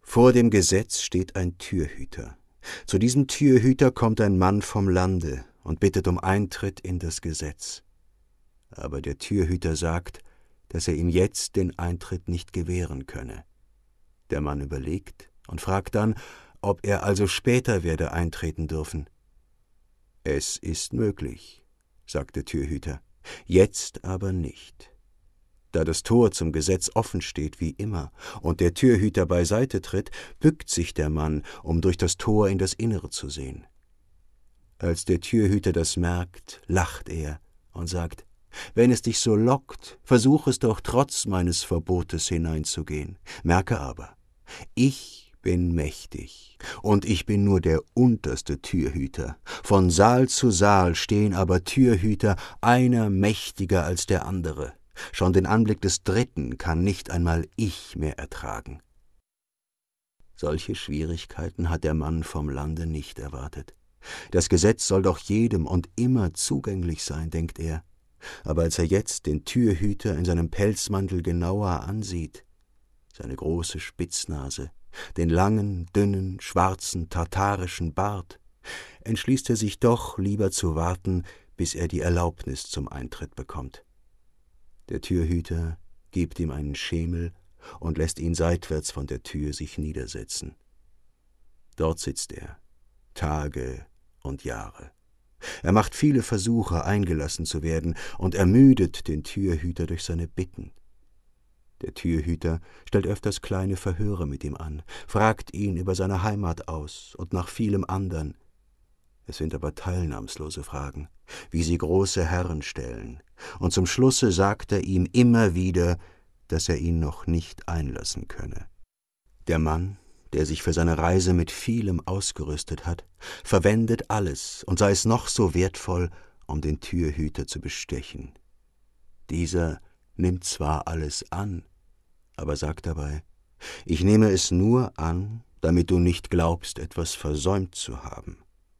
Vor dem Gesetz steht ein Türhüter. Zu diesem Türhüter kommt ein Mann vom Lande und bittet um Eintritt in das Gesetz. Aber der Türhüter sagt, dass er ihm jetzt den Eintritt nicht gewähren könne. Der Mann überlegt und fragt dann, ob er also später werde eintreten dürfen. »Es ist möglich«, sagt der Türhüter, »jetzt aber nicht.« Da das Tor zum Gesetz offen steht wie immer und der Türhüter beiseite tritt, bückt sich der Mann, um durch das Tor in das Innere zu sehen. Als der Türhüter das merkt, lacht er und sagt, »Wenn es dich so lockt, versuch es doch trotz meines Verbotes hineinzugehen. Merke aber, ich bin mächtig, und ich bin nur der unterste Türhüter. Von Saal zu Saal stehen aber Türhüter, einer mächtiger als der andere. Schon den Anblick des Dritten kann nicht einmal ich mehr ertragen.« Solche Schwierigkeiten hat der Mann vom Lande nicht erwartet. Das Gesetz soll doch jedem und immer zugänglich sein, denkt er. Aber als er jetzt den Türhüter in seinem Pelzmantel genauer ansieht, seine große Spitznase, den langen, dünnen, schwarzen, tartarischen Bart, entschließt er sich doch, lieber zu warten, bis er die Erlaubnis zum Eintritt bekommt. Der Türhüter gibt ihm einen Schemel und lässt ihn seitwärts von der Tür sich niedersetzen. Dort sitzt er, Tage und Jahre. Er macht viele Versuche, eingelassen zu werden, und ermüdet den Türhüter durch seine Bitten. Der Türhüter stellt öfters kleine Verhöre mit ihm an, fragt ihn über seine Heimat aus und nach vielem andern. Es sind aber teilnahmslose Fragen, wie sie große Herren stellen, und zum Schlusse sagt er ihm immer wieder, dass er ihn noch nicht einlassen könne. Der Mann, der sich für seine Reise mit vielem ausgerüstet hat, verwendet alles, und sei es noch so wertvoll, um den Türhüter zu bestechen. Dieser nimmt zwar alles an, aber sagt dabei, »Ich nehme es nur an, damit du nicht glaubst, etwas versäumt zu haben.«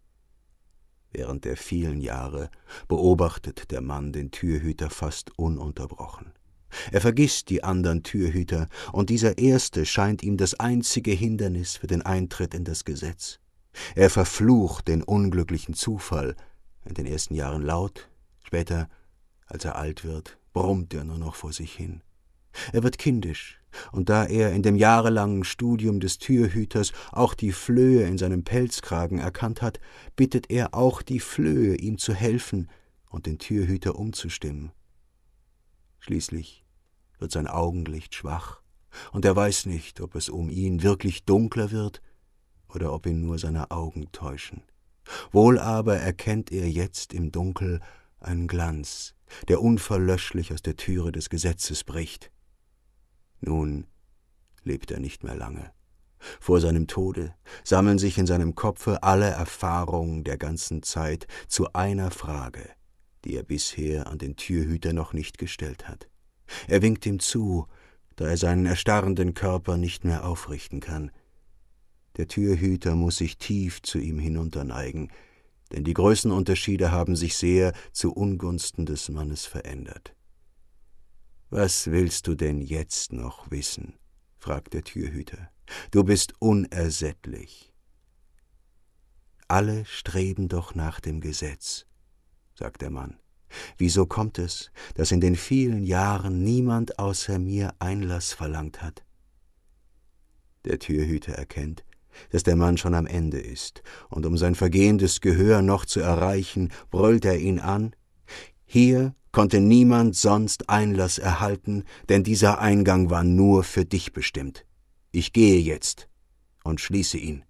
Während der vielen Jahre beobachtet der Mann den Türhüter fast ununterbrochen. Er vergisst die andern Türhüter, und dieser erste scheint ihm das einzige Hindernis für den Eintritt in das Gesetz. Er verflucht den unglücklichen Zufall, in den ersten Jahren laut, später, als er alt wird, brummt er nur noch vor sich hin. Er wird kindisch, und da er in dem jahrelangen Studium des Türhüters auch die Flöhe in seinem Pelzkragen erkannt hat, bittet er auch die Flöhe, ihm zu helfen und den Türhüter umzustimmen. Schließlich wird sein Augenlicht schwach, und er weiß nicht, ob es um ihn wirklich dunkler wird oder ob ihn nur seine Augen täuschen. Wohl aber erkennt er jetzt im Dunkel einen Glanz, der unverlöschlich aus der Türe des Gesetzes bricht. Nun lebt er nicht mehr lange. Vor seinem Tode sammeln sich in seinem Kopfe alle Erfahrungen der ganzen Zeit zu einer Frage, die er bisher an den Türhüter noch nicht gestellt hat. Er winkt ihm zu, da er seinen erstarrenden Körper nicht mehr aufrichten kann. Der Türhüter muss sich tief zu ihm hinunterneigen, denn die Größenunterschiede haben sich sehr zu Ungunsten des Mannes verändert. »Was willst du denn jetzt noch wissen?« fragt der Türhüter. »Du bist unersättlich.« »Alle streben doch nach dem Gesetz«, sagt der Mann. »Wieso kommt es, dass in den vielen Jahren niemand außer mir Einlass verlangt hat?« Der Türhüter erkennt, dass der Mann schon am Ende ist, und um sein vergehendes Gehör noch zu erreichen, brüllt er ihn an, »Hier konnte niemand sonst Einlass erhalten, denn dieser Eingang war nur für dich bestimmt. Ich gehe jetzt und schließe ihn.«